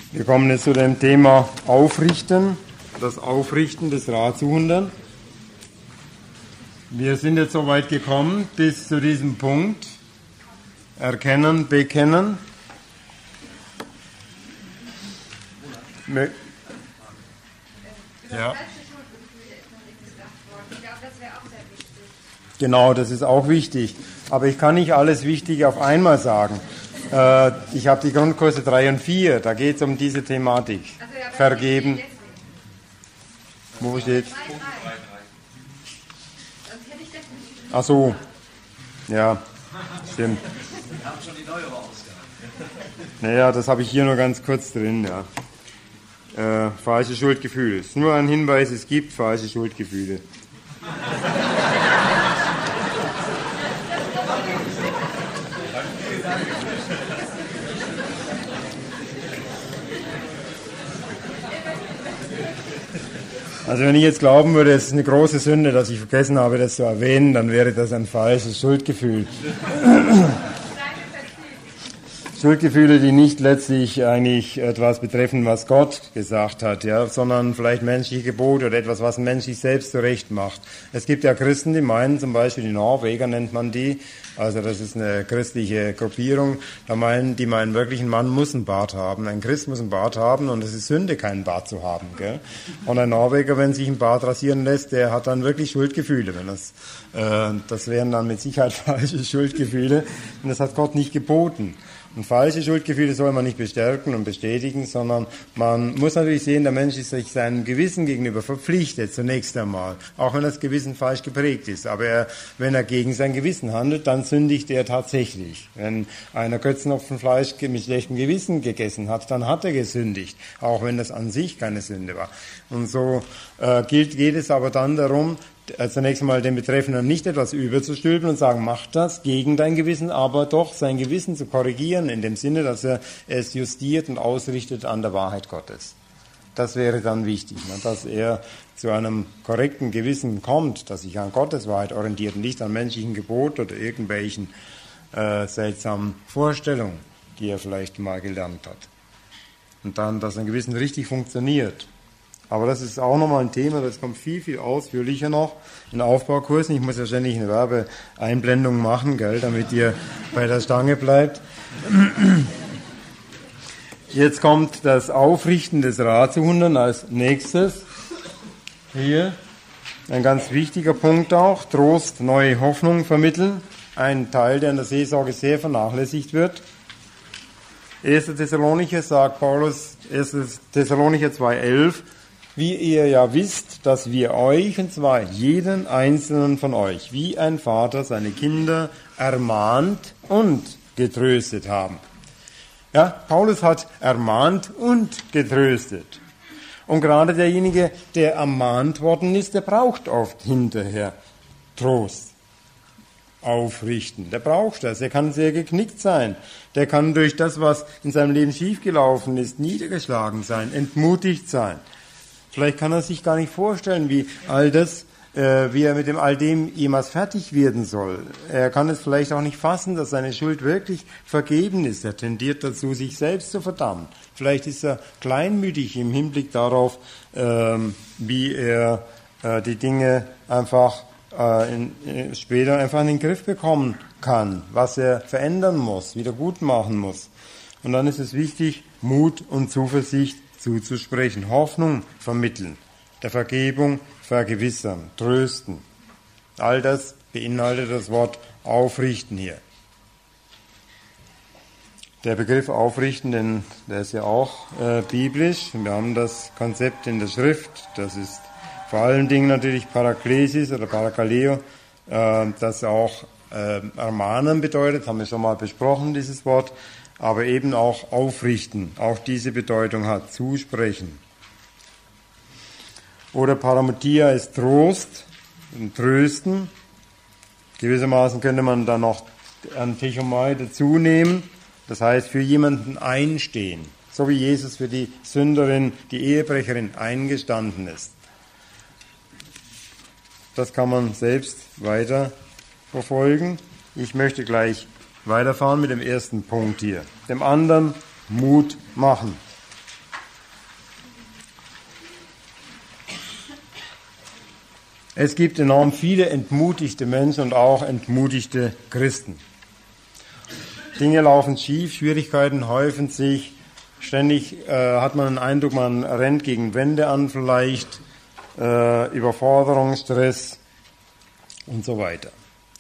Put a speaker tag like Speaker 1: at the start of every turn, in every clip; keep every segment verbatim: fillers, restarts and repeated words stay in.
Speaker 1: Wir kommen jetzt zu dem Thema Aufrichten, das Aufrichten des Ratsuchenden. Wir sind jetzt so weit gekommen bis zu diesem Punkt. Erkennen, bekennen. Ja. Genau, das ist auch wichtig. Aber ich kann nicht alles Wichtige auf einmal sagen. Äh, ich habe die Grundkurse drei und vier, da geht es um diese Thematik. Also, ja, Vergeben. Wo steht? Ach so. Ja, stimmt. Wir haben schon die neuere Ausgabe. Naja, das habe ich hier nur ganz kurz drin, ja. Äh, falsche Schuldgefühle. Es ist nur ein Hinweis, es gibt falsche Schuldgefühle. Also wenn ich jetzt glauben würde, es ist eine große Sünde, dass ich vergessen habe, das zu erwähnen, dann wäre das ein falsches Schuldgefühl. Schuldgefühle, die nicht letztlich eigentlich etwas betreffen, was Gott gesagt hat, ja, sondern vielleicht menschliche Gebote oder etwas, was ein Mensch sich selbst zurecht macht. Es gibt ja Christen, die meinen, zum Beispiel die Norweger nennt man die, also das ist eine christliche Gruppierung, da meinen, die meinen wirklich, ein Mann muss einen Bart haben, ein Christ muss einen Bart haben und es ist Sünde, keinen Bart zu haben, gell? Und ein Norweger, wenn sich ein Bart rasieren lässt, der hat dann wirklich Schuldgefühle, wenn das, äh, das wären dann mit Sicherheit falsche Schuldgefühle und das hat Gott nicht geboten. Und falsche Schuldgefühle soll man nicht bestärken und bestätigen, sondern man muss natürlich sehen, der Mensch ist sich seinem Gewissen gegenüber verpflichtet, zunächst einmal, auch wenn das Gewissen falsch geprägt ist. Aber er, wenn er gegen sein Gewissen handelt, dann sündigt er tatsächlich. Wenn einer Götzenopfenfleisch mit schlechtem Gewissen gegessen hat, dann hat er gesündigt, auch wenn das an sich keine Sünde war. Und so äh, gilt, geht es aber dann darum, zunächst einmal den Betreffenden nicht etwas überzustülpen und sagen, mach das gegen dein Gewissen, aber doch sein Gewissen zu korrigieren, in dem Sinne, dass er es justiert und ausrichtet an der Wahrheit Gottes. Das wäre dann wichtig, dass er zu einem korrekten Gewissen kommt, das sich an Gottes Wahrheit orientiert und nicht an menschlichen Gebot oder irgendwelchen äh, seltsamen Vorstellungen, die er vielleicht mal gelernt hat. Und dann, dass sein Gewissen richtig funktioniert. Aber das ist auch nochmal ein Thema, das kommt viel, viel ausführlicher noch in Aufbaukursen. Ich muss ja ständig eine Werbeeinblendung machen, gell, damit ihr bei der Stange bleibt. Jetzt kommt das Aufrichten des Ratsuchenden als nächstes. Hier ein ganz wichtiger Punkt auch, Trost, neue Hoffnung vermitteln. Ein Teil, der in der Seelsorge sehr vernachlässigt wird. erster Thessalonicher sagt Paulus, erster Thessalonicher zwei elf, wie ihr ja wisst, dass wir euch, und zwar jeden einzelnen von euch, wie ein Vater seine Kinder ermahnt und getröstet haben. Ja, Paulus hat ermahnt und getröstet. Und gerade derjenige, der ermahnt worden ist, der braucht oft hinterher Trost, aufrichten. Der braucht das. Der kann sehr geknickt sein. Der kann durch das, was in seinem Leben schiefgelaufen ist, niedergeschlagen sein, entmutigt sein. Vielleicht kann er sich gar nicht vorstellen, wie all das, äh, wie er mit dem all dem jemals fertig werden soll. Er kann es vielleicht auch nicht fassen, dass seine Schuld wirklich vergeben ist. Er tendiert dazu, sich selbst zu verdammen. Vielleicht ist er kleinmütig im Hinblick darauf, ähm, wie er äh, die Dinge einfach äh, in, äh, später einfach in den Griff bekommen kann, was er verändern muss, wieder gut machen muss. Und dann ist es wichtig, Mut und Zuversicht zuzusprechen, Hoffnung vermitteln, der Vergebung vergewissern, trösten. All das beinhaltet das Wort aufrichten hier. Der Begriff aufrichten, denn der ist ja auch äh, biblisch. Wir haben das Konzept in der Schrift, das ist vor allen Dingen natürlich Paraklesis oder Parakaleo, äh, das auch äh, ermahnen bedeutet, haben wir schon mal besprochen, dieses Wort, aber eben auch aufrichten, auch diese Bedeutung hat, zusprechen. Oder Paramotia ist Trost, trösten. Gewissermaßen könnte man da noch Antechomai dazu nehmen, das heißt für jemanden einstehen, so wie Jesus für die Sünderin, die Ehebrecherin eingestanden ist. Das kann man selbst weiter verfolgen. Ich möchte gleich weiterfahren mit dem ersten Punkt hier. Dem anderen Mut machen. Es gibt enorm viele entmutigte Menschen und auch entmutigte Christen. Dinge laufen schief, Schwierigkeiten häufen sich, ständig äh, hat man den Eindruck, man rennt gegen Wände an vielleicht, äh, Überforderung, Stress und so weiter.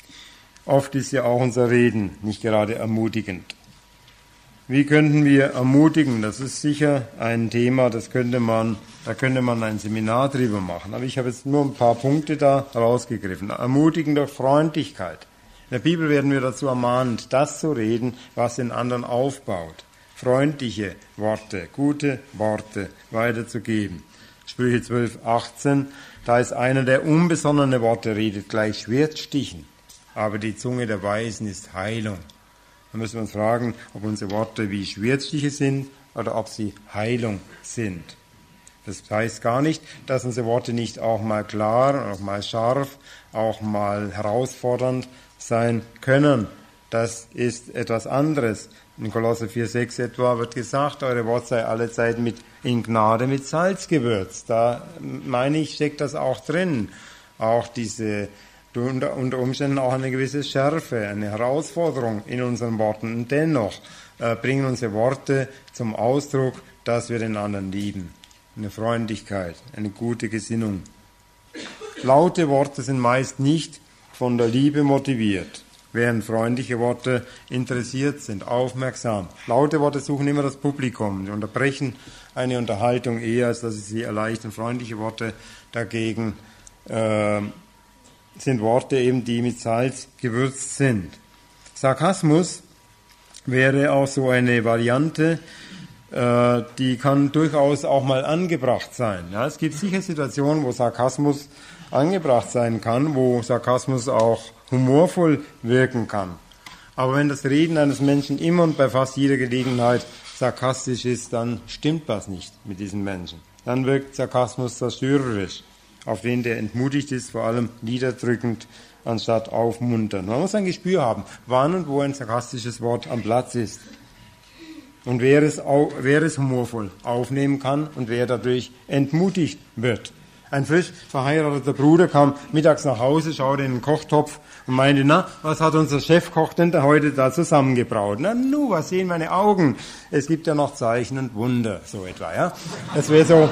Speaker 1: Oft ist ja auch unser Reden nicht gerade ermutigend. Wie könnten wir ermutigen? Das ist sicher ein Thema, das könnte man, da könnte man ein Seminar drüber machen. Aber ich habe jetzt nur ein paar Punkte da rausgegriffen. Ermutigen durch Freundlichkeit. In der Bibel werden wir dazu ermahnt, das zu reden, was den anderen aufbaut. Freundliche Worte, gute Worte weiterzugeben. Sprüche zwölf, achtzehn, da ist einer, der unbesonnene Worte redet, gleich Schwertstichen. Aber die Zunge der Weisen ist Heilung. Da müssen wir uns fragen, ob unsere Worte wie Schwertstiche sind oder ob sie Heilung sind. Das heißt gar nicht, dass unsere Worte nicht auch mal klar, auch mal scharf, auch mal herausfordernd sein können. Das ist etwas anderes. In Kolosser vier, sechs etwa wird gesagt, eure Wort sei allezeit mit, in Gnade mit Salz gewürzt. Da meine ich, steckt das auch drin. Auch diese unter, unter Umständen auch eine gewisse Schärfe, eine Herausforderung in unseren Worten. Und dennoch äh, bringen unsere Worte zum Ausdruck, dass wir den anderen lieben. Eine Freundlichkeit, eine gute Gesinnung. Laute Worte sind meist nicht von der Liebe motiviert, während freundliche Worte interessiert sind, aufmerksam. Laute Worte suchen immer das Publikum, sie unterbrechen eine Unterhaltung eher, als dass sie sie erleichtern. Freundliche Worte dagegen äh, sind Worte eben, die mit Salz gewürzt sind. Sarkasmus wäre auch so eine Variante, äh, die kann durchaus auch mal angebracht sein. Ja, es gibt sicher Situationen, wo Sarkasmus angebracht sein kann, wo Sarkasmus auch humorvoll wirken kann. Aber wenn das Reden eines Menschen immer und bei fast jeder Gelegenheit sarkastisch ist, dann stimmt was nicht mit diesem Menschen. Dann wirkt Sarkasmus zerstörerisch, auf den, der entmutigt ist, vor allem niederdrückend, anstatt aufmunternd. Man muss ein Gespür haben, wann und wo ein sarkastisches Wort am Platz ist. Und wer es, wer es humorvoll aufnehmen kann und wer dadurch entmutigt wird. Ein frisch verheirateter Bruder kam mittags nach Hause, schaute in den Kochtopf und meinte, na, was hat unser Chefkoch denn da heute da zusammengebraut? Na, nu, was sehen meine Augen? Es gibt ja noch Zeichen und Wunder, so etwa, ja. Das wäre so,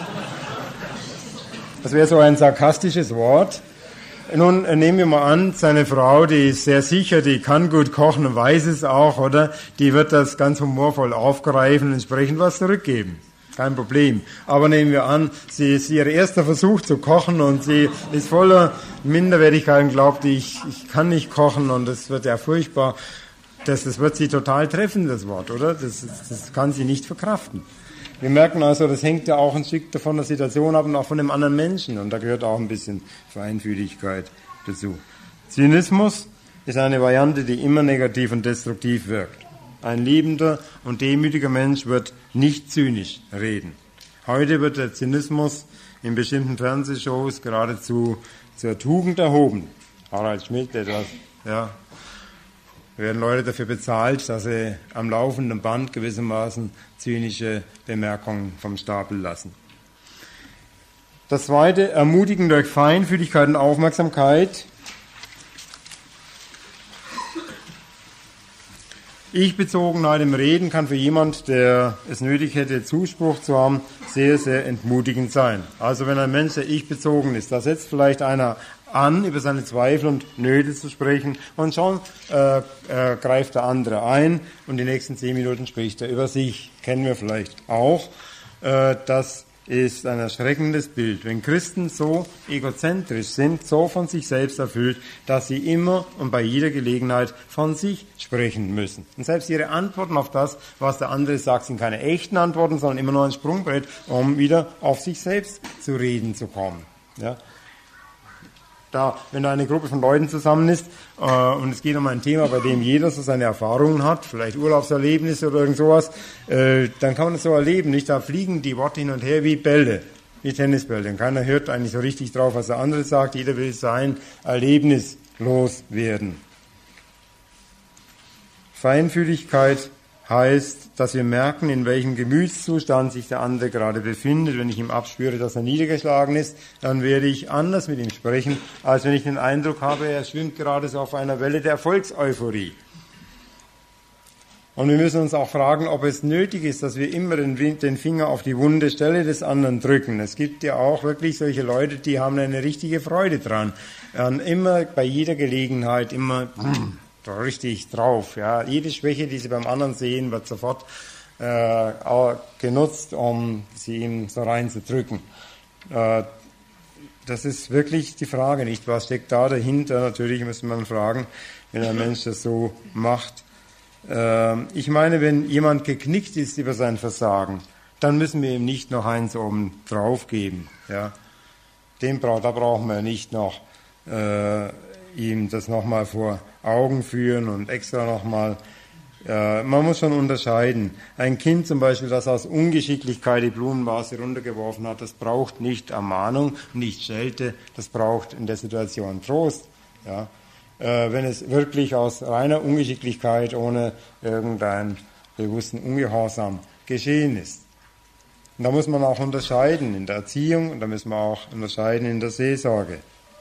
Speaker 1: das wäre so ein sarkastisches Wort. Nun, nehmen wir mal an, seine Frau, die ist sehr sicher, die kann gut kochen und weiß es auch, oder? Die wird das ganz humorvoll aufgreifen und entsprechend was zurückgeben. Kein Problem. Aber nehmen wir an, sie ist ihr erster Versuch zu kochen und sie ist voller Minderwertigkeit und glaubt, ich, ich kann nicht kochen und das wird ja furchtbar. Das, das wird sie total treffen, das Wort, oder? Das, das kann sie nicht verkraften. Wir merken also, das hängt ja auch ein Stück von der Situation ab und auch von dem anderen Menschen. Und da gehört auch ein bisschen Feinfühligkeit dazu. Zynismus ist eine Variante, die immer negativ und destruktiv wirkt. Ein liebender und demütiger Mensch wird nicht zynisch reden. Heute wird der Zynismus in bestimmten Fernsehshows geradezu zur Tugend erhoben. Harald Schmidt, etwas, ja, werden Leute dafür bezahlt, dass sie am laufenden Band gewissermaßen zynische Bemerkungen vom Stapel lassen. Das zweite, ermutigen durch Feinfühligkeit und Aufmerksamkeit. Ich-Bezogenheit im Reden kann für jemand, der es nötig hätte, Zuspruch zu haben, sehr, sehr entmutigend sein. Also wenn ein Mensch, der ich-bezogen ist, da setzt vielleicht einer an, über seine Zweifel und Nöte zu sprechen und schon äh, äh, greift der andere ein und die nächsten zehn Minuten spricht er über sich. Kennen wir vielleicht auch. Äh, das ist ein erschreckendes Bild. Wenn Christen so egozentrisch sind, so von sich selbst erfüllt, dass sie immer und bei jeder Gelegenheit von sich sprechen müssen. Und selbst ihre Antworten auf das, was der andere sagt, sind keine echten Antworten, sondern immer nur ein Sprungbrett, um wieder auf sich selbst zu reden zu kommen. Ja? Da, wenn da eine Gruppe von Leuten zusammen ist äh, und es geht um ein Thema, bei dem jeder so seine Erfahrungen hat, vielleicht Urlaubserlebnisse oder irgend sowas, äh, dann kann man das so erleben, nicht? Da fliegen die Worte hin und her wie Bälle, wie Tennisbälle. Und keiner hört eigentlich so richtig drauf, was der andere sagt. Jeder will sein Erlebnis loswerden. Feinfühligkeit heißt, dass wir merken, in welchem Gemütszustand sich der andere gerade befindet. Wenn ich ihm abspüre, dass er niedergeschlagen ist, dann werde ich anders mit ihm sprechen, als wenn ich den Eindruck habe, er schwimmt gerade so auf einer Welle der Erfolgseuphorie. Und wir müssen uns auch fragen, ob es nötig ist, dass wir immer den, den Finger auf die wunde Stelle des anderen drücken. Es gibt ja auch wirklich solche Leute, die haben eine richtige Freude dran. Und immer bei jeder Gelegenheit immer richtig drauf. Ja. Jede Schwäche, die sie beim anderen sehen, wird sofort äh, genutzt, um sie ihm so reinzudrücken. Äh, das ist wirklich die Frage, nicht? Was steckt da dahinter? Natürlich müsste man fragen, wenn ein Mensch das so macht. Ich meine, wenn jemand geknickt ist über sein Versagen, dann müssen wir ihm nicht noch eins oben drauf geben. Ja. Dem bra- da brauchen wir nicht noch äh, ihm das nochmal vor Augen führen und extra nochmal. Äh, man muss schon unterscheiden. Ein Kind zum Beispiel, das aus Ungeschicklichkeit die Blumenvase runtergeworfen hat, das braucht nicht Ermahnung, nicht Schelte, das braucht in der Situation Trost. Ja. Wenn es wirklich aus reiner Ungeschicklichkeit ohne irgendeinen bewussten Ungehorsam geschehen ist. Und da muss man auch unterscheiden in der Erziehung und da müssen wir auch unterscheiden in der Seelsorge.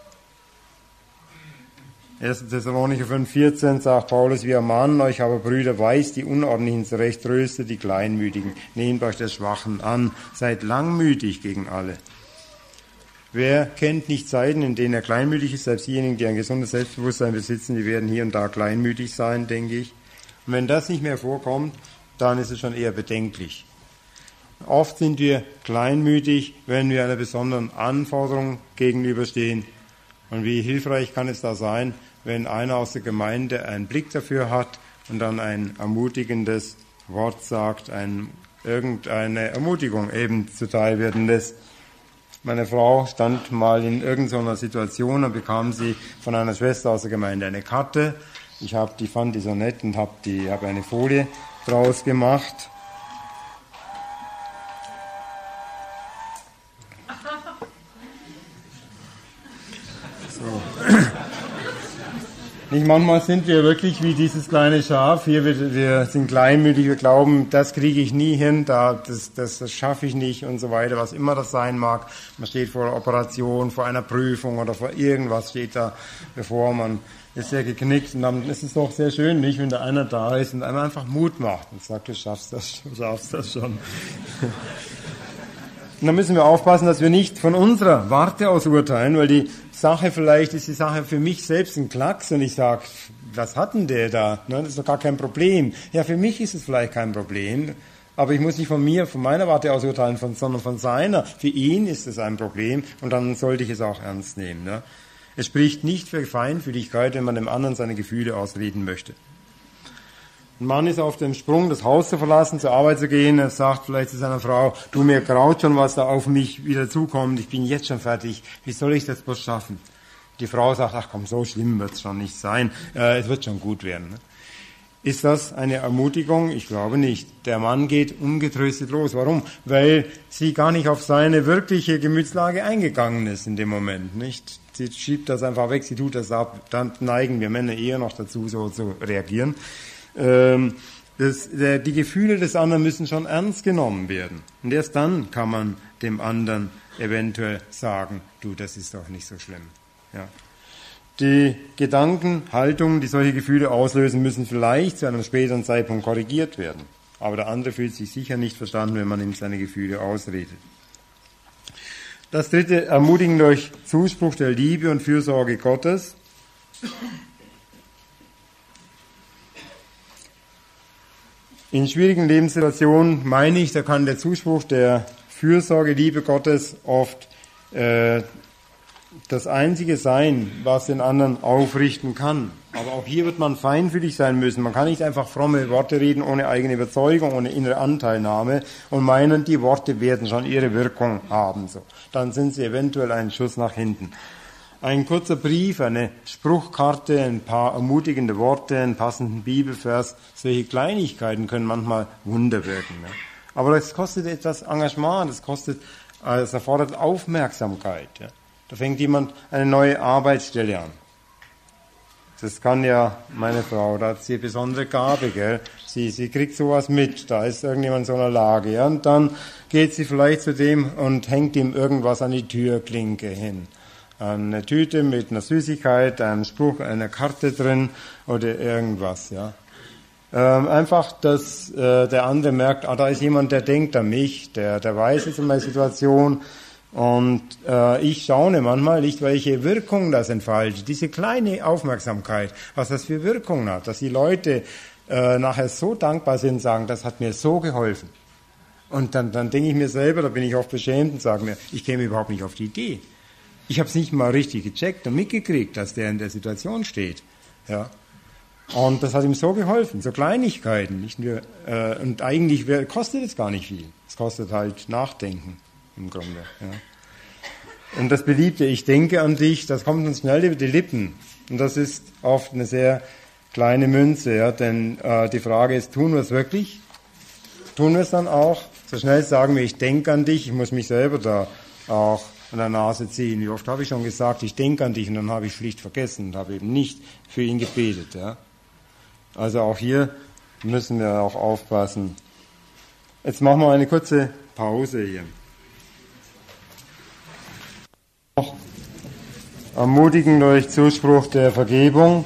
Speaker 1: erster Thessalonicher fünf vierzehn sagt Paulus, wir ermahnen euch aber, Brüder, weist die Unordentlichen zurecht, tröstet die Kleinmütigen, nehmt euch der Schwachen an, seid langmütig gegen alle. Wer kennt nicht Zeiten, in denen er kleinmütig ist? Selbst diejenigen, die ein gesundes Selbstbewusstsein besitzen, die werden hier und da kleinmütig sein, denke ich. Und wenn das nicht mehr vorkommt, dann ist es schon eher bedenklich. Oft sind wir kleinmütig, wenn wir einer besonderen Anforderung gegenüberstehen. Und wie hilfreich kann es da sein, wenn einer aus der Gemeinde einen Blick dafür hat und dann ein ermutigendes Wort sagt, ein, irgendeine Ermutigung eben zuteil werden lässt. Meine Frau stand mal in irgendeiner Situation, und bekam sie von einer Schwester aus der Gemeinde eine Karte. Ich hab, die fand die so nett und habe die, habe eine Folie draus gemacht. So. Nicht manchmal sind wir wirklich wie dieses kleine Schaf. Hier wir, wir sind kleinmütig, wir glauben, das kriege ich nie hin, da, das, das, das schaffe ich nicht und so weiter, was immer das sein mag. Man steht vor einer Operation, vor einer Prüfung oder vor irgendwas steht da bevor, man ist sehr geknickt und dann ist es doch sehr schön, nicht, wenn da einer da ist und einem einfach Mut macht und sagt, du schaffst das, du schaffst das schon. Und dann müssen wir aufpassen, dass wir nicht von unserer Warte aus urteilen, weil die Sache vielleicht ist die Sache für mich selbst ein Klacks und ich sage, was hat denn der da? Das ist doch gar kein Problem. Ja, für mich ist es vielleicht kein Problem, aber ich muss nicht von mir, von meiner Warte aus urteilen, von, sondern von seiner. Für ihn ist es ein Problem und dann sollte ich es auch ernst nehmen. Ne? Es spricht nicht für Feinfühligkeit, wenn man dem anderen seine Gefühle ausreden möchte. Ein Mann ist auf dem Sprung, das Haus zu verlassen, zur Arbeit zu gehen. Er sagt vielleicht zu seiner Frau, du, mir graut schon, was da auf mich wieder zukommt. Ich bin jetzt schon fertig. Wie soll ich das bloß schaffen? Die Frau sagt, ach komm, so schlimm wird es schon nicht sein. Äh, es wird schon gut werden. Ne? Ist das eine Ermutigung? Ich glaube nicht. Der Mann geht ungetröstet los. Warum? Weil sie gar nicht auf seine wirkliche Gemütslage eingegangen ist in dem Moment. Nicht? Sie schiebt das einfach weg, sie tut das ab. Dann neigen wir Männer eher noch dazu, so zu reagieren. Das, der, die Gefühle des anderen müssen schon ernst genommen werden. Und erst dann kann man dem anderen eventuell sagen, du, das ist doch nicht so schlimm. Ja. Die Gedanken, Haltungen, die solche Gefühle auslösen, müssen vielleicht zu einem späteren Zeitpunkt korrigiert werden. Aber der andere fühlt sich sicher nicht verstanden, wenn man ihm seine Gefühle ausredet. Das dritte, ermutigen durch Zuspruch der Liebe und Fürsorge Gottes. In schwierigen Lebenssituationen, meine ich, da kann der Zuspruch der Fürsorge, Liebe Gottes oft äh, das Einzige sein, was den anderen aufrichten kann. Aber auch hier wird man feinfühlig sein müssen. Man kann nicht einfach fromme Worte reden, ohne eigene Überzeugung, ohne innere Anteilnahme und meinen, die Worte werden schon ihre Wirkung haben. So. Dann sind sie eventuell ein Schuss nach hinten. Ein kurzer Brief, eine Spruchkarte, ein paar ermutigende Worte, einen passenden Bibelvers, solche Kleinigkeiten können manchmal Wunder wirken. Ne? Aber das kostet etwas Engagement, das kostet, es erfordert Aufmerksamkeit. Ja? Da fängt jemand eine neue Arbeitsstelle an. Das kann ja meine Frau, da hat sie eine besondere Gabe, gell? Sie, sie kriegt sowas mit, da ist irgendjemand in so einer Lage, ja? Und dann geht sie vielleicht zu dem und hängt ihm irgendwas an die Türklinke hin. Eine Tüte mit einer Süßigkeit, einem Spruch, einer Karte drin oder irgendwas, ja? Ähm, einfach, dass äh, der andere merkt, ah, da ist jemand, der denkt an mich, der, der weiß jetzt um meine Situation. Und äh, ich staune manchmal nicht, welche Wirkung das entfaltet. Diese kleine Aufmerksamkeit, was das für Wirkung hat, dass die Leute äh, nachher so dankbar sind und sagen, das hat mir so geholfen. Und dann, dann denke ich mir selber, da bin ich oft beschämt und sage mir, ich käme überhaupt nicht auf die Idee. Ich habe es nicht mal richtig gecheckt und mitgekriegt, dass der in der Situation steht. Ja. Und das hat ihm so geholfen, so Kleinigkeiten. Nicht nur, äh, und eigentlich kostet es gar nicht viel. Es kostet halt Nachdenken. Im Grunde, ja. Und das beliebte Ich denke an dich, das kommt uns schnell über die Lippen. Und das ist oft eine sehr kleine Münze, ja, denn äh, die Frage ist, tun wir es wirklich? Tun wir es dann auch? So schnell sagen wir, ich denke an dich, ich muss mich selber da auch an der Nase ziehen. Wie oft habe ich schon gesagt, ich denke an dich, und dann habe ich schlicht vergessen und habe eben nicht für ihn gebetet. Ja. Also auch hier müssen wir auch aufpassen. Jetzt machen wir eine kurze Pause hier. Ermutigen durch Zuspruch der Vergebung.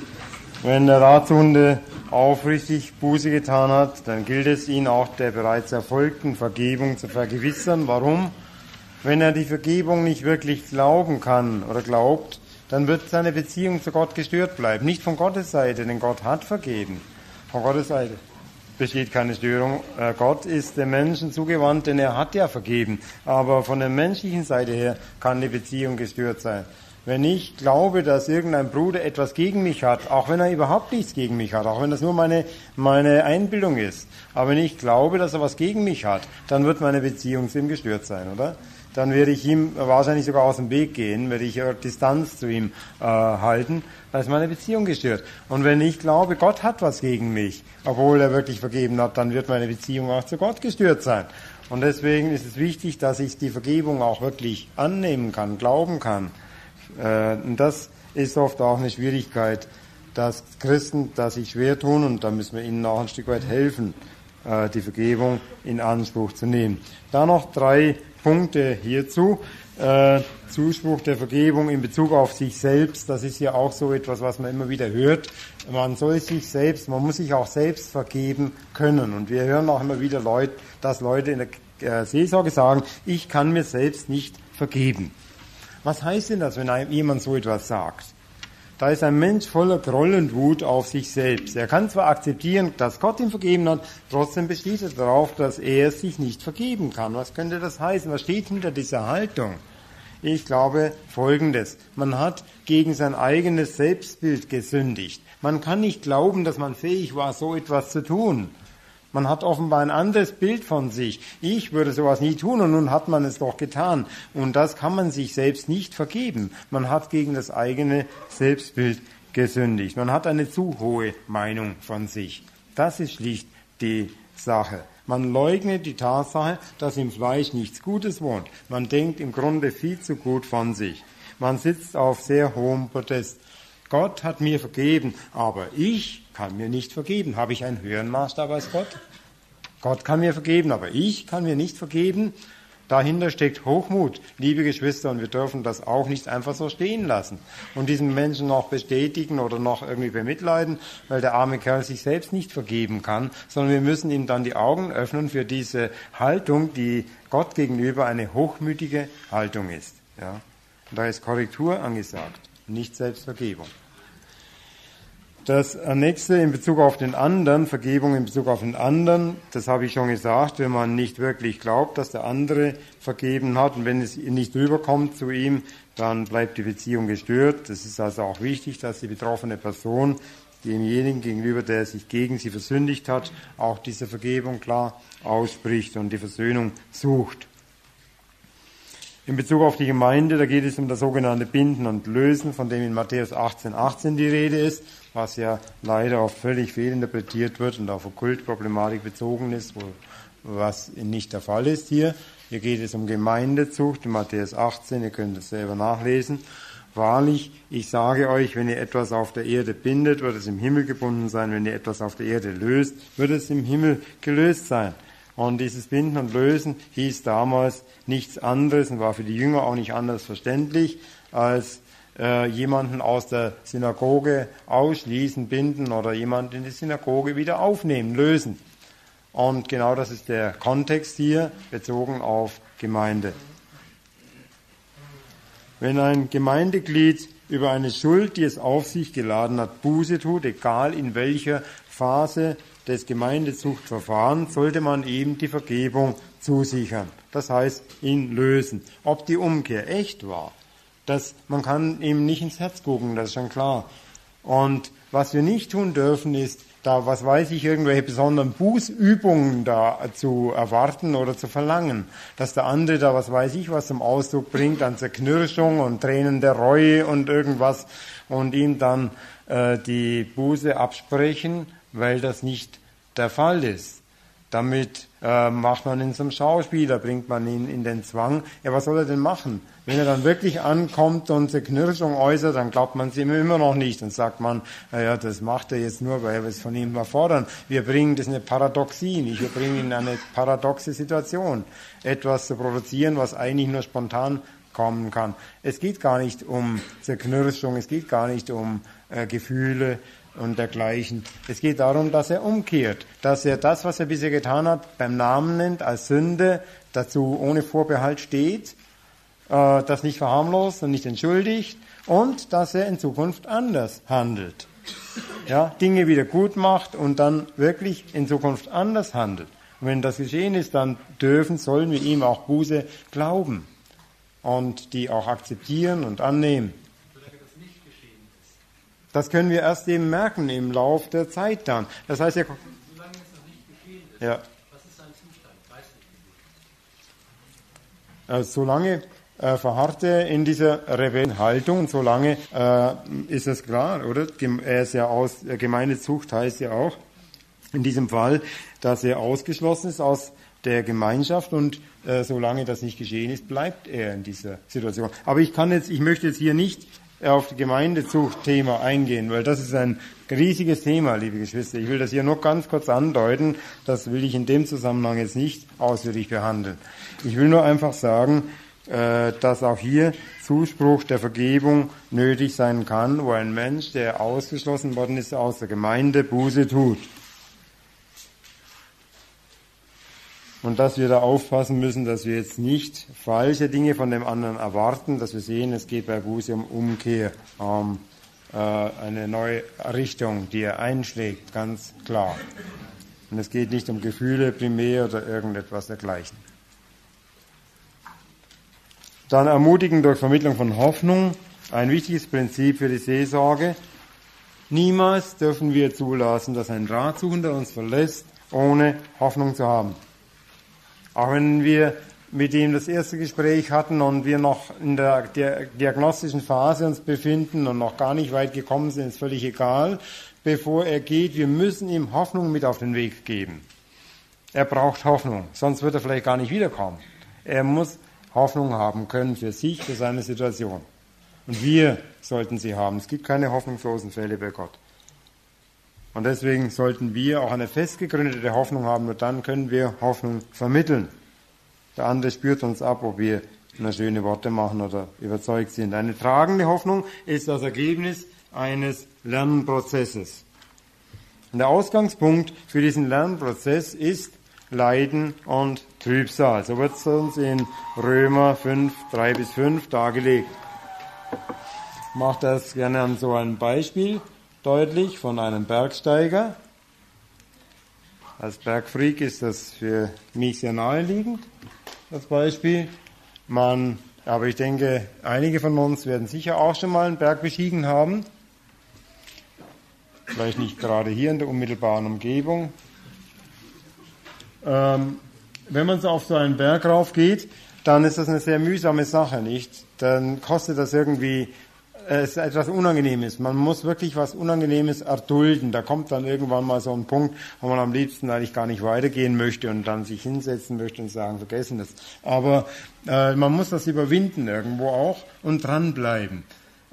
Speaker 1: Wenn der Ratshunde aufrichtig Buße getan hat, dann gilt es, ihn auch der bereits erfolgten Vergebung zu vergewissern. Warum? Wenn er die Vergebung nicht wirklich glauben kann oder glaubt, dann wird seine Beziehung zu Gott gestört bleiben. Nicht von Gottes Seite, denn Gott hat vergeben. Von Gottes Seite besteht keine Störung. Gott ist dem Menschen zugewandt, denn er hat ja vergeben. Aber von der menschlichen Seite her kann die Beziehung gestört sein. Wenn ich glaube, dass irgendein Bruder etwas gegen mich hat, auch wenn er überhaupt nichts gegen mich hat, auch wenn das nur meine, meine Einbildung ist, aber wenn ich glaube, dass er was gegen mich hat, dann wird meine Beziehung zu ihm gestört sein, oder? Dann werde ich ihm wahrscheinlich sogar aus dem Weg gehen, werde ich Distanz zu ihm äh, halten, dann ist meine Beziehung gestört. Und wenn ich glaube, Gott hat was gegen mich, obwohl er wirklich vergeben hat, dann wird meine Beziehung auch zu Gott gestört sein. Und deswegen ist es wichtig, dass ich die Vergebung auch wirklich annehmen kann, glauben kann. Äh, und das ist oft auch eine Schwierigkeit, dass Christen das sich schwer tun, und da müssen wir ihnen auch ein Stück weit helfen, äh, die Vergebung in Anspruch zu nehmen. Da noch drei Punkte hierzu. Äh, Zuspruch der Vergebung in Bezug auf sich selbst, das ist ja auch so etwas, was man immer wieder hört. Man soll sich selbst, man muss sich auch selbst vergeben können. Und wir hören auch immer wieder, Leute, dass Leute in der äh, Seelsorge sagen, ich kann mir selbst nicht vergeben. Was heißt denn das, wenn einem jemand so etwas sagt? Da ist ein Mensch voller Groll und Wut auf sich selbst. Er kann zwar akzeptieren, dass Gott ihm vergeben hat, trotzdem besteht er darauf, dass er sich nicht vergeben kann. Was könnte das heißen? Was steht hinter dieser Haltung? Ich glaube Folgendes. Man hat gegen sein eigenes Selbstbild gesündigt. Man kann nicht glauben, dass man fähig war, so etwas zu tun. Man hat offenbar ein anderes Bild von sich. Ich würde sowas nie tun, und nun hat man es doch getan. Und das kann man sich selbst nicht vergeben. Man hat gegen das eigene Selbstbild gesündigt. Man hat eine zu hohe Meinung von sich. Das ist schlicht die Sache. Man leugnet die Tatsache, dass im Fleisch nichts Gutes wohnt. Man denkt im Grunde viel zu gut von sich. Man sitzt auf sehr hohem Podest. Gott hat mir vergeben, aber ich kann mir nicht vergeben. Habe ich einen höheren Maßstab als Gott? Gott kann mir vergeben, aber ich kann mir nicht vergeben. Dahinter steckt Hochmut, liebe Geschwister, und wir dürfen das auch nicht einfach so stehen lassen und diesen Menschen noch bestätigen oder noch irgendwie bemitleiden, weil der arme Kerl sich selbst nicht vergeben kann, sondern wir müssen ihm dann die Augen öffnen für diese Haltung, die Gott gegenüber eine hochmütige Haltung ist. Ja. Und da ist Korrektur angesagt, nicht Selbstvergebung. Das nächste in Bezug auf den anderen, Vergebung in Bezug auf den anderen, das habe ich schon gesagt, wenn man nicht wirklich glaubt, dass der andere vergeben hat, und wenn es nicht rüberkommt zu ihm, dann bleibt die Beziehung gestört. Das ist also auch wichtig, dass die betroffene Person demjenigen gegenüber, der sich gegen sie versündigt hat, auch diese Vergebung klar ausspricht und die Versöhnung sucht. In Bezug auf die Gemeinde, da geht es um das sogenannte Binden und Lösen, von dem in Matthäus achtzehn achtzehn die Rede ist, was ja leider oft völlig fehlinterpretiert wird und auf Okkultproblematik bezogen ist, wo, was nicht der Fall ist hier. Hier geht es um Gemeindezucht in Matthäus achtzehn, ihr könnt es selber nachlesen. Wahrlich, ich sage euch, wenn ihr etwas auf der Erde bindet, wird es im Himmel gebunden sein. Wenn ihr etwas auf der Erde löst, wird es im Himmel gelöst sein. Und dieses Binden und Lösen hieß damals nichts anderes und war für die Jünger auch nicht anders verständlich, als äh, jemanden aus der Synagoge ausschließen, binden oder jemanden in die Synagoge wieder aufnehmen, lösen. Und genau das ist der Kontext hier, bezogen auf Gemeinde. Wenn ein Gemeindeglied über eine Schuld, die es auf sich geladen hat, Buße tut, egal in welcher Phase des Gemeindezuchtverfahrens, sollte man ihm die Vergebung zusichern. Das heißt, ihn lösen. Ob die Umkehr echt war, das, man kann ihm nicht ins Herz gucken, das ist schon klar. Und was wir nicht tun dürfen, ist, da, was weiß ich, irgendwelche besonderen Bußübungen da zu erwarten oder zu verlangen. Dass der andere da, was weiß ich, was zum Ausdruck bringt an Zerknirschung und Tränen der Reue und irgendwas und ihm dann äh, die Buße absprechen, weil das nicht der Fall ist. Damit äh, macht man ihn zum Schauspieler, bringt man ihn in den Zwang. Ja, was soll er denn machen? Wenn er dann wirklich ankommt und Zerknirschung äußert, dann glaubt man es ihm immer noch nicht. Dann sagt man, naja, das macht er jetzt nur, weil wir es von ihm mal fordern. Wir bringen, das ist eine Paradoxie, nicht? Wir bringen ihn in eine paradoxe Situation. Etwas zu produzieren, was eigentlich nur spontan kommen kann. Es geht gar nicht um Zerknirschung, es geht gar nicht um äh, Gefühle und dergleichen. Es geht darum, dass er umkehrt, dass er das, was er bisher getan hat, beim Namen nennt, als Sünde, dazu ohne Vorbehalt steht, äh, das nicht verharmlost und nicht entschuldigt und dass er in Zukunft anders handelt. Ja, Dinge wieder gut macht und dann wirklich in Zukunft anders handelt. Und wenn das geschehen ist, dann dürfen, sollen wir ihm auch Buße glauben und die auch akzeptieren und annehmen. Das können wir erst eben merken im Lauf der Zeit dann. Das heißt ja, solange es noch nicht geschehen ist, ja. Was ist sein Zustand? Weiß nicht. Also solange äh, verharrt er in dieser Rebellenhaltung und solange äh, ist es klar, oder? Er ist ja aus, Gemeindezucht heißt ja auch in diesem Fall, dass er ausgeschlossen ist aus der Gemeinschaft und äh, solange das nicht geschehen ist, bleibt er in dieser Situation. Aber ich kann jetzt, ich möchte jetzt hier nicht auf das Gemeindezucht-Thema eingehen, weil das ist ein riesiges Thema, liebe Geschwister. Ich will das hier nur ganz kurz andeuten, das will ich in dem Zusammenhang jetzt nicht ausführlich behandeln. Ich will nur einfach sagen, dass auch hier Zuspruch der Vergebung nötig sein kann, wo ein Mensch, der ausgeschlossen worden ist aus der Gemeinde, Buße tut. Und dass wir da aufpassen müssen, dass wir jetzt nicht falsche Dinge von dem anderen erwarten, dass wir sehen, es geht bei Buße um Umkehr, um äh, eine neue Richtung, die er einschlägt, ganz klar. Und es geht nicht um Gefühle primär oder irgendetwas dergleichen. Dann ermutigen durch Vermittlung von Hoffnung, ein wichtiges Prinzip für die Seelsorge. Niemals dürfen wir zulassen, dass ein Ratsuchender uns verlässt, ohne Hoffnung zu haben. Auch wenn wir mit ihm das erste Gespräch hatten und wir noch in der diagnostischen Phase uns befinden und noch gar nicht weit gekommen sind, ist völlig egal. Bevor er geht, wir müssen ihm Hoffnung mit auf den Weg geben. Er braucht Hoffnung, sonst wird er vielleicht gar nicht wiederkommen. Er muss Hoffnung haben können für sich, für seine Situation. Und wir sollten sie haben. Es gibt keine hoffnungslosen Fälle bei Gott. Und deswegen sollten wir auch eine festgegründete Hoffnung haben, nur dann können wir Hoffnung vermitteln. Der andere spürt uns ab, ob wir nur schöne Worte machen oder überzeugt sind. Eine tragende Hoffnung ist das Ergebnis eines Lernprozesses. Und der Ausgangspunkt für diesen Lernprozess ist Leiden und Trübsal. So wird es uns in Römer fünf, drei bis fünf dargelegt. Ich mache das gerne an so einem Beispiel deutlich von einem Bergsteiger. Als Bergfreak ist das für mich sehr naheliegend, das Beispiel. Man, aber ich denke, einige von uns werden sicher auch schon mal einen Berg bestiegen haben. Vielleicht nicht gerade hier in der unmittelbaren Umgebung. Ähm, wenn man so auf so einen Berg rauf geht, dann ist das eine sehr mühsame Sache, nicht? Dann kostet das irgendwie es ist etwas Unangenehmes. Man muss wirklich was Unangenehmes erdulden. Da kommt dann irgendwann mal so ein Punkt, wo man am liebsten eigentlich gar nicht weitergehen möchte und dann sich hinsetzen möchte und sagen, vergessen das. Aber äh, man muss das überwinden irgendwo auch und dranbleiben.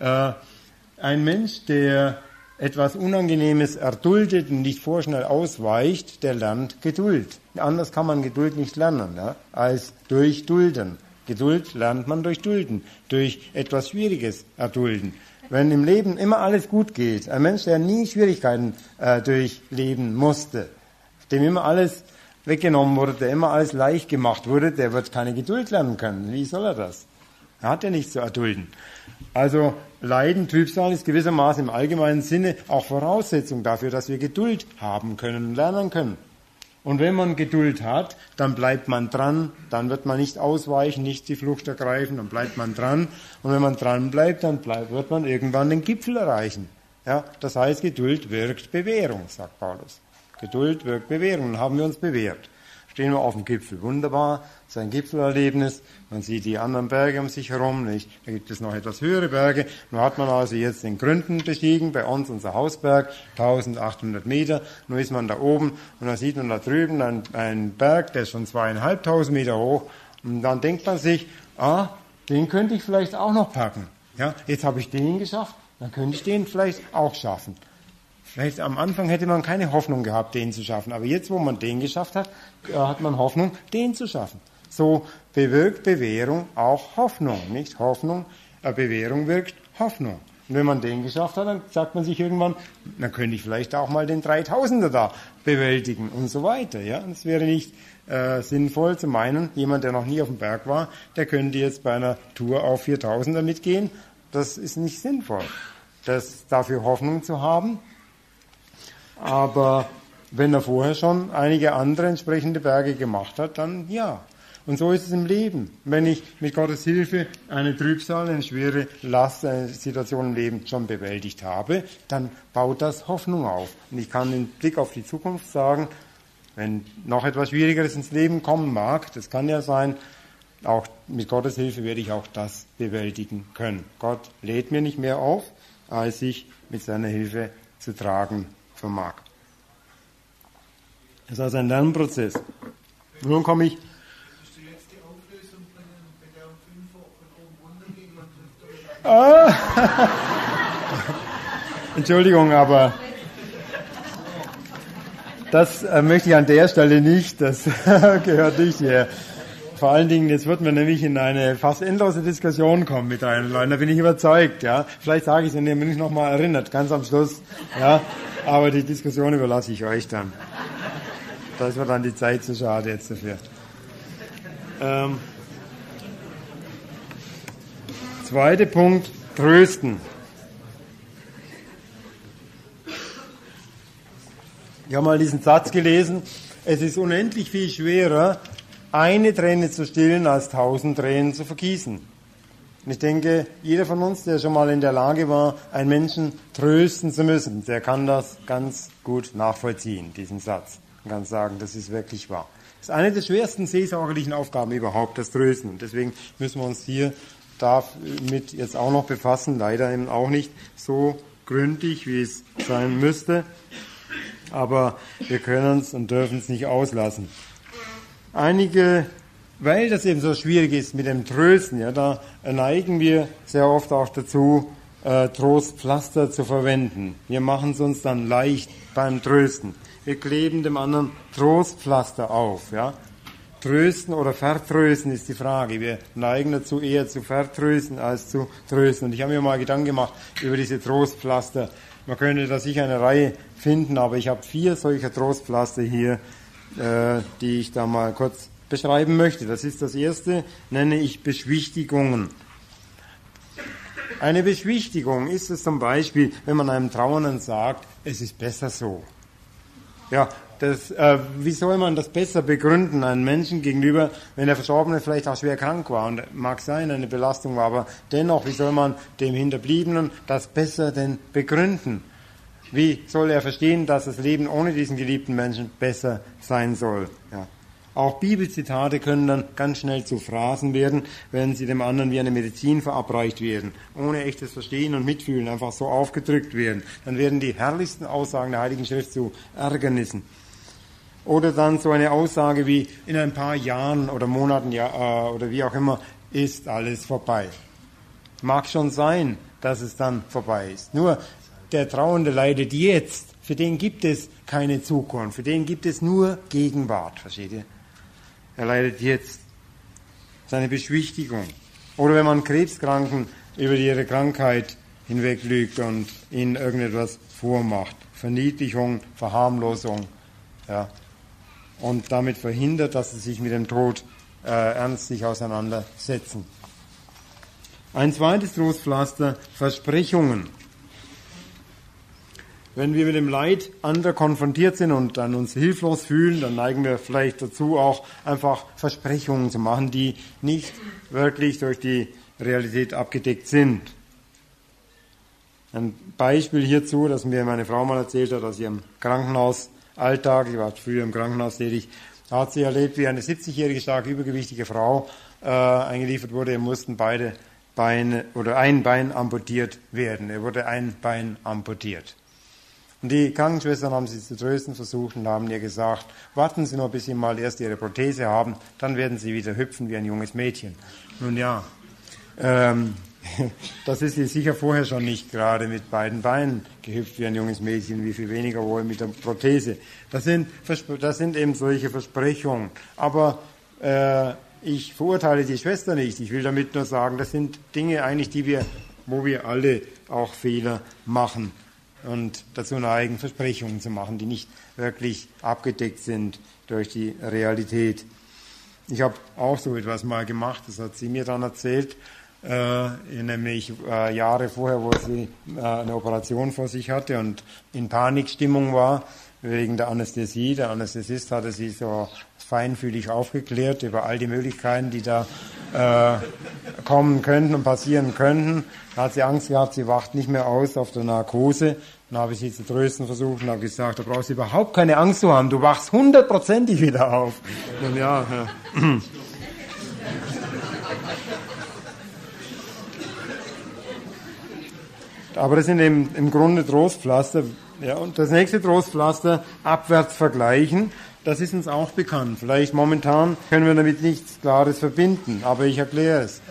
Speaker 1: Äh, ein Mensch, der etwas Unangenehmes erduldet und nicht vorschnell ausweicht, der lernt Geduld. Anders kann man Geduld nicht lernen, ja, als durch Dulden. Geduld lernt man durch Dulden, durch etwas Schwieriges erdulden. Wenn im Leben immer alles gut geht, ein Mensch, der nie Schwierigkeiten äh, durchleben musste, dem immer alles weggenommen wurde, der immer alles leicht gemacht wurde, der wird keine Geduld lernen können. Wie soll er das? Er hat ja nichts zu erdulden. Also Leiden, Trübsal ist gewissermaßen im allgemeinen Sinne auch Voraussetzung dafür, dass wir Geduld haben können und lernen können. Und wenn man Geduld hat, dann bleibt man dran, dann wird man nicht ausweichen, nicht die Flucht ergreifen, dann bleibt man dran. Und wenn man dran bleibt, dann bleibt, wird man irgendwann den Gipfel erreichen. Ja, das heißt, Geduld wirkt Bewährung, sagt Paulus. Geduld wirkt Bewährung, dann haben wir uns bewährt. Stehen wir auf dem Gipfel, wunderbar, das ist ein Gipfelerlebnis, man sieht die anderen Berge um sich herum, nicht? Da gibt es noch etwas höhere Berge. Nun hat man also jetzt den Gründen bestiegen, bei uns unser Hausberg, eintausendachthundert Meter, nun ist man da oben und dann sieht man da drüben einen, einen Berg, der ist schon zweieinhalbtausend Meter hoch und dann denkt man sich, ah, den könnte ich vielleicht auch noch packen. Ja, jetzt habe ich den geschafft, dann könnte ich den vielleicht auch schaffen. Vielleicht am Anfang hätte man keine Hoffnung gehabt, den zu schaffen. Aber jetzt, wo man den geschafft hat, hat man Hoffnung, den zu schaffen. So bewirkt Bewährung auch Hoffnung, nicht? Hoffnung, äh, Bewährung wirkt Hoffnung. Und wenn man den geschafft hat, dann sagt man sich irgendwann, dann könnte ich vielleicht auch mal den dreitausender da bewältigen und so weiter. Ja, das wäre nicht äh, sinnvoll zu meinen, jemand, der noch nie auf dem Berg war, der könnte jetzt bei einer Tour auf viertausender mitgehen. Das ist nicht sinnvoll. Das dafür Hoffnung zu haben. Aber wenn er vorher schon einige andere entsprechende Berge gemacht hat, dann ja. Und so ist es im Leben. Wenn ich mit Gottes Hilfe eine Trübsal, eine schwere Last, eine Situation im Leben schon bewältigt habe, dann baut das Hoffnung auf. Und ich kann im Blick auf die Zukunft sagen, wenn noch etwas Schwierigeres ins Leben kommen mag, das kann ja sein, auch mit Gottes Hilfe werde ich auch das bewältigen können. Gott lädt mir nicht mehr auf, als ich mit seiner Hilfe zu tragen vermag. Das ist also ein Lernprozess. Nun komme ich.
Speaker 2: Hast du jetzt die Auflösung von der fünfer von oben runter gehen?
Speaker 1: Ah. Entschuldigung, aber das äh, möchte ich an der Stelle nicht. Das gehört nicht hier. Vor allen Dingen, jetzt wird man nämlich in eine fast endlose Diskussion kommen mit einem Leuten. Da bin ich überzeugt. Ja, vielleicht sage ich es, wenn ihr mich noch mal erinnert, ganz am Schluss. Ja, aber die Diskussion überlasse ich euch dann. Da ist mir dann die Zeit zu schade jetzt dafür. Ähm, zweiter Punkt, trösten. Ich habe mal diesen Satz gelesen, es ist unendlich viel schwerer, eine Träne zu stillen, als tausend Tränen zu vergießen. Und ich denke, jeder von uns, der schon mal in der Lage war, einen Menschen trösten zu müssen, der kann das ganz gut nachvollziehen, diesen Satz. Man kann sagen, das ist wirklich wahr. Das ist eine der schwersten seelsorgerlichen Aufgaben überhaupt, das Trösten. Und deswegen müssen wir uns hier damit jetzt auch noch befassen, leider eben auch nicht so gründlich, wie es sein müsste. Aber wir können es und dürfen es nicht auslassen. Einige, weil das eben so schwierig ist mit dem Trösten, ja, da neigen wir sehr oft auch dazu, äh, Trostpflaster zu verwenden. Wir machen es uns dann leicht beim Trösten. Wir kleben dem anderen Trostpflaster auf, ja. Trösten oder vertrösten ist die Frage. Wir neigen dazu, eher zu vertrösten als zu trösten. Und ich habe mir mal Gedanken gemacht über diese Trostpflaster. Man könnte da sicher eine Reihe finden, aber ich habe vier solcher Trostpflaster hier, äh, die ich da mal kurz beschreiben möchte. Das ist das erste, nenne ich Beschwichtigungen. Eine Beschwichtigung ist es zum Beispiel, wenn man einem Trauernden sagt, es ist besser so. Ja, das, äh, wie soll man das besser begründen einem Menschen gegenüber, wenn der Verstorbene vielleicht auch schwer krank war und mag sein, eine Belastung war, aber dennoch, wie soll man dem Hinterbliebenen das besser denn begründen? Wie soll er verstehen, dass das Leben ohne diesen geliebten Menschen besser sein soll? Ja. Auch Bibelzitate können dann ganz schnell zu Phrasen werden, wenn sie dem anderen wie eine Medizin verabreicht werden, ohne echtes Verstehen und Mitfühlen einfach so aufgedrückt werden. Dann werden die herrlichsten Aussagen der Heiligen Schrift zu Ärgernissen. Oder dann so eine Aussage wie, in ein paar Jahren oder Monaten ja, äh, oder wie auch immer, ist alles vorbei. Mag schon sein, dass es dann vorbei ist. Nur der Trauernde leidet jetzt. Für den gibt es keine Zukunft. Für den gibt es nur Gegenwart. Versteht ihr? Er leidet jetzt. Seine Beschwichtigung. Oder wenn man Krebskranken über ihre Krankheit hinweglügt und ihnen irgendetwas vormacht. Verniedlichung, Verharmlosung. Ja. Und damit verhindert, dass sie sich mit dem Tod äh, ernstlich auseinandersetzen. Ein zweites Trostpflaster, Versprechungen. Wenn wir mit dem Leid anderer konfrontiert sind und dann uns hilflos fühlen, dann neigen wir vielleicht dazu, auch einfach Versprechungen zu machen, die nicht wirklich durch die Realität abgedeckt sind. Ein Beispiel hierzu, das mir meine Frau mal erzählt hat, aus ihrem Krankenhausalltag, ich war früher im Krankenhaus tätig, da hat sie erlebt, wie eine siebzigjährige stark übergewichtige Frau äh, eingeliefert wurde, ihr mussten beide Beine oder ein Bein amputiert werden. Er wurde ein Bein amputiert. Und die Krankenschwestern haben sie zu trösten versucht und haben ihr gesagt, warten Sie noch, bis Sie mal erst Ihre Prothese haben, dann werden Sie wieder hüpfen wie ein junges Mädchen. Nun ja, ähm, das ist sie sicher vorher schon nicht gerade mit beiden Beinen gehüpft wie ein junges Mädchen, wie viel weniger wohl mit der Prothese. Das sind, das sind eben solche Versprechungen. Aber äh, ich verurteile die Schwester nicht. Ich will damit nur sagen, das sind Dinge eigentlich, die wir, wo wir alle auch Fehler machen und dazu neigen, Versprechungen zu machen, die nicht wirklich abgedeckt sind durch die Realität. Ich habe auch so etwas mal gemacht, das hat sie mir dann erzählt, äh, nämlich äh, Jahre vorher, wo sie äh, eine Operation vor sich hatte und in Panikstimmung war wegen der Anästhesie. Der Anästhesist hatte sie so feinfühlig aufgeklärt über all die Möglichkeiten, die da äh, kommen könnten und passieren könnten. Da hat sie Angst gehabt, sie wacht nicht mehr aus auf der Narkose. Dann habe ich sie zu trösten versucht und habe gesagt, da brauchst du überhaupt keine Angst zu haben, du wachst hundertprozentig wieder auf. Und ja, ja. Aber das sind eben im Grunde Trostpflaster. Ja, und das nächste Trostpflaster, abwärts vergleichen. Das ist uns auch bekannt. Vielleicht momentan können wir damit nichts Klares verbinden, aber ich erkläre es.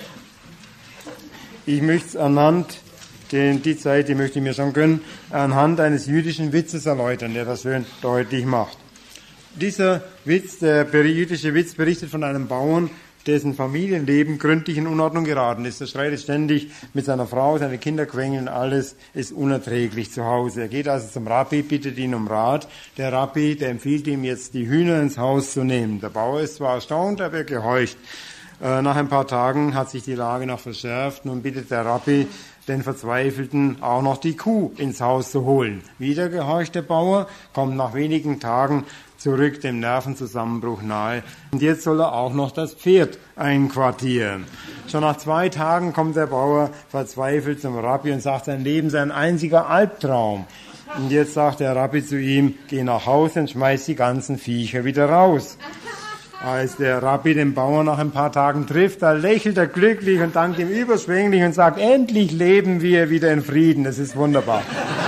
Speaker 1: Ich möchte es anhand, den, die Zeit, die möchte ich mir schon gönnen, anhand eines jüdischen Witzes erläutern, der das schön deutlich macht. Dieser Witz, der jüdische Witz, berichtet von einem Bauern, dessen Familienleben gründlich in Unordnung geraten ist. Er streitet ständig mit seiner Frau, seine Kinder quengeln, alles ist unerträglich zu Hause. Er geht also zum Rabbi, bittet ihn um Rat. Der Rabbi, der empfiehlt ihm jetzt, die Hühner ins Haus zu nehmen. Der Bauer ist zwar erstaunt, aber er gehorcht. Äh, nach ein paar Tagen hat sich die Lage noch verschärft. Nun bittet der Rabbi den Verzweifelten auch noch die Kuh ins Haus zu holen. Wieder gehorcht der Bauer, kommt nach wenigen Tagen zurück, dem Nervenzusammenbruch nahe. Und jetzt soll er auch noch das Pferd einquartieren. Schon nach zwei Tagen kommt der Bauer verzweifelt zum Rabbi und sagt, sein Leben sei ein einziger Albtraum. Und jetzt sagt der Rabbi zu ihm, geh nach Hause und schmeiß die ganzen Viecher wieder raus. Als der Rabbi den Bauern nach ein paar Tagen trifft, da lächelt er glücklich und dankt ihm überschwänglich und sagt, endlich leben wir wieder in Frieden, das ist wunderbar.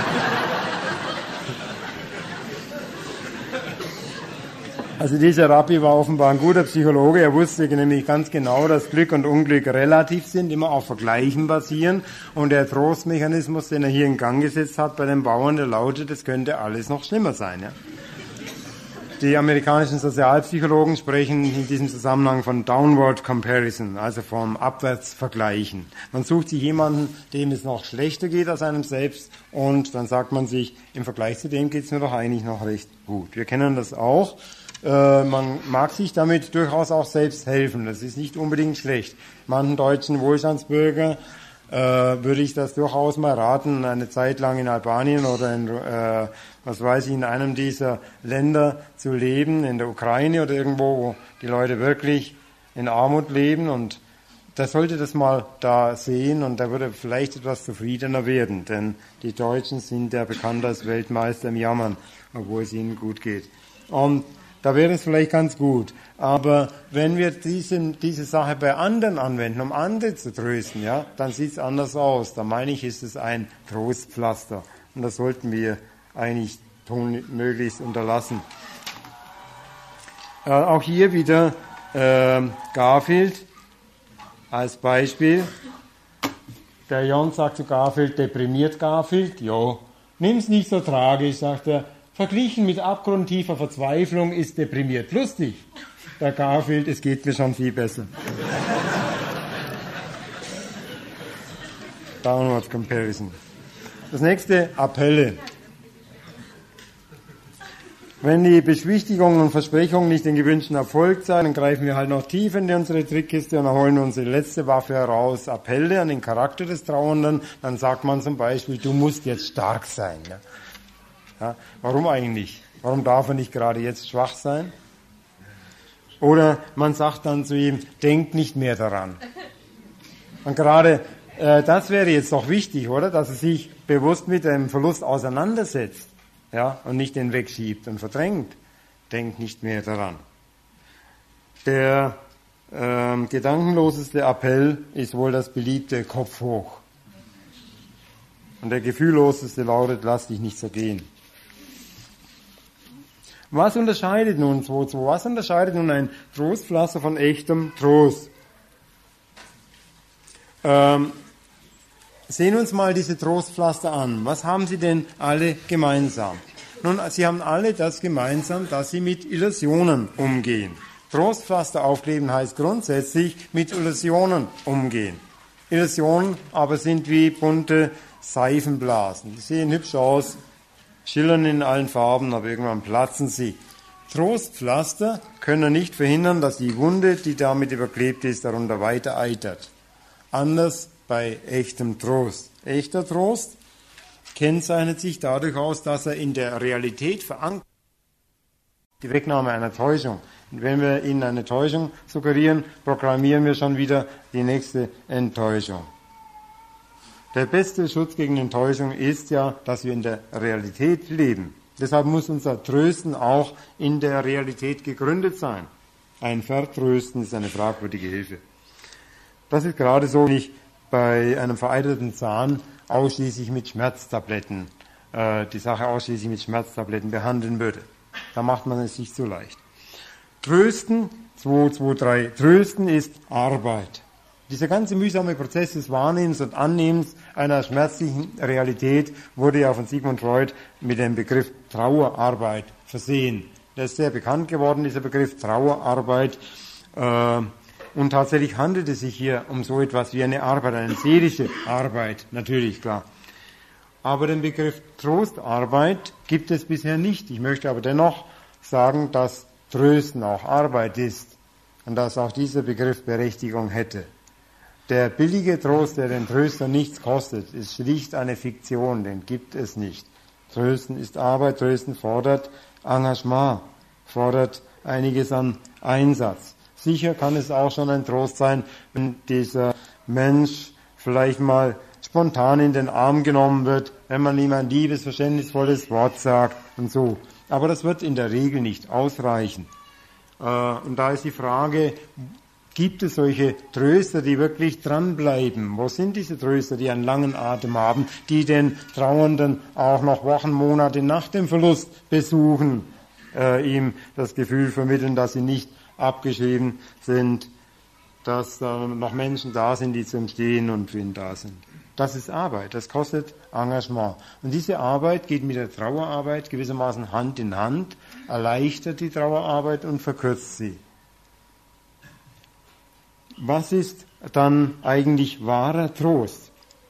Speaker 1: Also dieser Rabbi war offenbar ein guter Psychologe. Er wusste nämlich ganz genau, dass Glück und Unglück relativ sind, immer auf Vergleichen basieren. Und der Trostmechanismus, den er hier in Gang gesetzt hat bei den Bauern, der lautet, es könnte alles noch schlimmer sein. Ja? Die amerikanischen Sozialpsychologen sprechen in diesem Zusammenhang von Downward Comparison, also vom Abwärtsvergleichen. Man sucht sich jemanden, dem es noch schlechter geht als einem selbst, und dann sagt man sich, im Vergleich zu dem geht es mir doch eigentlich noch recht gut. Wir kennen das auch. Äh, man mag sich damit durchaus auch selbst helfen. Das ist nicht unbedingt schlecht. Manchen deutschen Wohlstandsbürger äh, würde ich das durchaus mal raten, eine Zeit lang in Albanien oder in, äh, was weiß ich, in einem dieser Länder zu leben, in der Ukraine oder irgendwo, wo die Leute wirklich in Armut leben, und der sollte das mal da sehen und der würde vielleicht etwas zufriedener werden, denn die Deutschen sind ja bekannt als Weltmeister im Jammern, obwohl es ihnen gut geht. Und da wäre es vielleicht ganz gut. Aber wenn wir diese, diese Sache bei anderen anwenden, um andere zu trösten, ja, dann sieht es anders aus. Da meine ich, ist es ein Trostpflaster. Und das sollten wir eigentlich tun, möglichst unterlassen. Äh, auch hier wieder äh, Garfield als Beispiel. Der Jon sagt zu Garfield, deprimiert Garfield? Jo. Nimm's nicht so tragisch, sagt er. Verglichen mit abgrundtiefer Verzweiflung ist deprimiert lustig. Der Garfield, es geht mir schon viel besser. Downward Comparison. Das nächste, Appelle. Wenn die Beschwichtigungen und Versprechungen nicht den gewünschten Erfolg zeigen, dann greifen wir halt noch tiefer in unsere Trickkiste und holen unsere letzte Waffe heraus, Appelle an den Charakter des Trauernden. Dann sagt man zum Beispiel, du musst jetzt stark sein. Ja? Ja, warum eigentlich? Warum darf er nicht gerade jetzt schwach sein? Oder man sagt dann zu ihm, denk nicht mehr daran. Und gerade äh, das wäre jetzt doch wichtig, oder? Dass er sich bewusst mit dem Verlust auseinandersetzt. Ja, und nicht den wegschiebt und verdrängt. Denkt nicht mehr daran. Der ähm, gedankenloseste Appell ist wohl das beliebte Kopf hoch. Und der gefühlloseste lautet, lass dich nicht so gehen. Was unterscheidet nun zwei zwei? Was unterscheidet nun ein Trostpflaster von echtem Trost? Ähm, Sehen wir uns mal diese Trostpflaster an. Was haben sie denn alle gemeinsam? Nun, sie haben alle das gemeinsam, dass sie mit Illusionen umgehen. Trostpflaster aufkleben heißt grundsätzlich mit Illusionen umgehen. Illusionen aber sind wie bunte Seifenblasen. Die sehen hübsch aus, schillern in allen Farben, aber irgendwann platzen sie. Trostpflaster können nicht verhindern, dass die Wunde, die damit überklebt ist, darunter weiter eitert. Anders bei echtem Trost. Echter Trost kennzeichnet sich dadurch aus, dass er in der Realität verankert ist. Die Wegnahme einer Täuschung. Und wenn wir ihnen eine Täuschung suggerieren, programmieren wir schon wieder die nächste Enttäuschung. Der beste Schutz gegen Enttäuschung ist ja, dass wir in der Realität leben. Deshalb muss unser Trösten auch in der Realität gegründet sein. Ein Vertrösten ist eine fragwürdige Hilfe. Das ist gerade so, wenn ich bei einem vereiterten Zahn ausschließlich mit Schmerztabletten, äh, die Sache ausschließlich mit Schmerztabletten behandeln würde. Da macht man es sich zu leicht. Trösten, zwei zwei drei, Trösten ist Arbeit. Dieser ganze mühsame Prozess des Wahrnehmens und Annehmens einer schmerzlichen Realität wurde ja von Sigmund Freud mit dem Begriff Trauerarbeit versehen. Der ist sehr bekannt geworden, dieser Begriff Trauerarbeit. Äh, Und tatsächlich handelt es sich hier um so etwas wie eine Arbeit, eine seelische Arbeit, natürlich, klar. Aber den Begriff Trostarbeit gibt es bisher nicht. Ich möchte aber dennoch sagen, dass Trösten auch Arbeit ist und dass auch dieser Begriff Berechtigung hätte. Der billige Trost, der den Tröster nichts kostet, ist schlicht eine Fiktion, den gibt es nicht. Trösten ist Arbeit, Trösten fordert Engagement, fordert einiges an Einsatz. Sicher kann es auch schon ein Trost sein, wenn dieser Mensch vielleicht mal spontan in den Arm genommen wird, wenn man ihm ein liebes, verständnisvolles Wort sagt und so. Aber das wird in der Regel nicht ausreichen. Und da ist die Frage, gibt es solche Tröster, die wirklich dranbleiben? Wo sind diese Tröster, die einen langen Atem haben, die den Trauernden auch noch Wochen, Monate nach dem Verlust besuchen, äh, ihm das Gefühl vermitteln, dass sie nicht abgeschrieben sind, dass da noch Menschen da sind, die zum Stehen und für ihn da sind. Das ist Arbeit, das kostet Engagement. Und diese Arbeit geht mit der Trauerarbeit gewissermaßen Hand in Hand, erleichtert die Trauerarbeit und verkürzt sie. Was ist dann eigentlich wahrer Trost?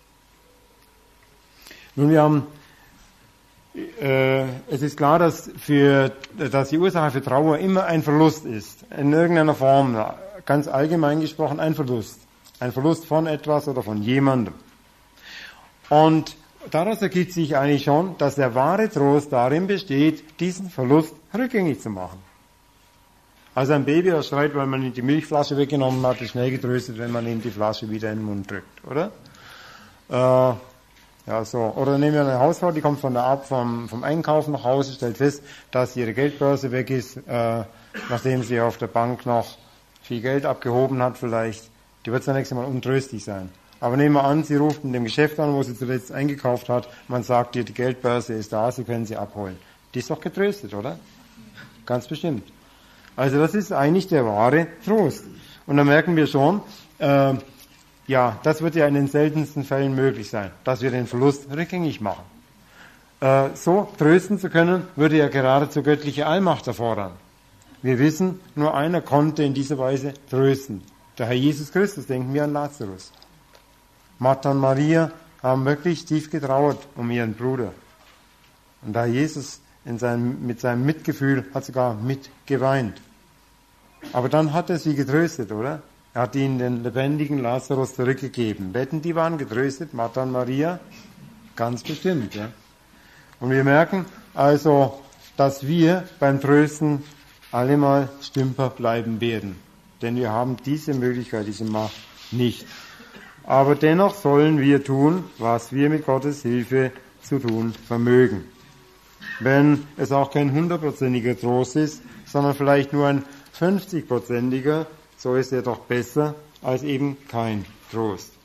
Speaker 1: Nun, wir haben Äh, es ist klar, dass, für, dass die Ursache für Trauer immer ein Verlust ist. In irgendeiner Form, ganz allgemein gesprochen, ein Verlust. Ein Verlust von etwas oder von jemandem. Und daraus ergibt sich eigentlich schon, dass der wahre Trost darin besteht, diesen Verlust rückgängig zu machen. Also ein Baby, das schreit, weil man ihm die Milchflasche weggenommen hat, ist schnell getröstet, wenn man ihm die Flasche wieder in den Mund drückt, oder? Äh, Ja, so. Oder nehmen wir eine Hausfrau, die kommt von der Ab vom, vom Einkaufen nach Hause, stellt fest, dass ihre Geldbörse weg ist, äh, nachdem sie auf der Bank noch viel Geld abgehoben hat vielleicht. Die wird zunächst einmal untröstlich sein. Aber nehmen wir an, sie ruft in dem Geschäft an, wo sie zuletzt eingekauft hat, man sagt ihr, die Geldbörse ist da, sie können sie abholen. Die ist doch getröstet, oder? Ganz bestimmt. Also das ist eigentlich der wahre Trost. Und da merken wir schon, äh, ja, das wird ja in den seltensten Fällen möglich sein, dass wir den Verlust rückgängig machen. Äh, so trösten zu können, würde ja geradezu göttliche Allmacht erfordern. Wir wissen, nur einer konnte in dieser Weise trösten. Der Herr Jesus Christus, denken wir an Lazarus. Martha und Maria haben wirklich tief getrauert um ihren Bruder. Und der Herr Jesus in seinem, mit seinem Mitgefühl hat sogar mitgeweint. Aber dann hat er sie getröstet, oder? Er hat ihnen den lebendigen Lazarus zurückgegeben. Wetten, die waren getröstet, Martha und Maria? Ganz bestimmt, ja. Und wir merken also, dass wir beim Trösten allemal Stümper bleiben werden. Denn wir haben diese Möglichkeit, diese Macht nicht. Aber dennoch sollen wir tun, was wir mit Gottes Hilfe zu tun vermögen. Wenn es auch kein hundertprozentiger Trost ist, sondern vielleicht nur ein fünfzigprozentiger, so ist er doch besser als eben kein Trost.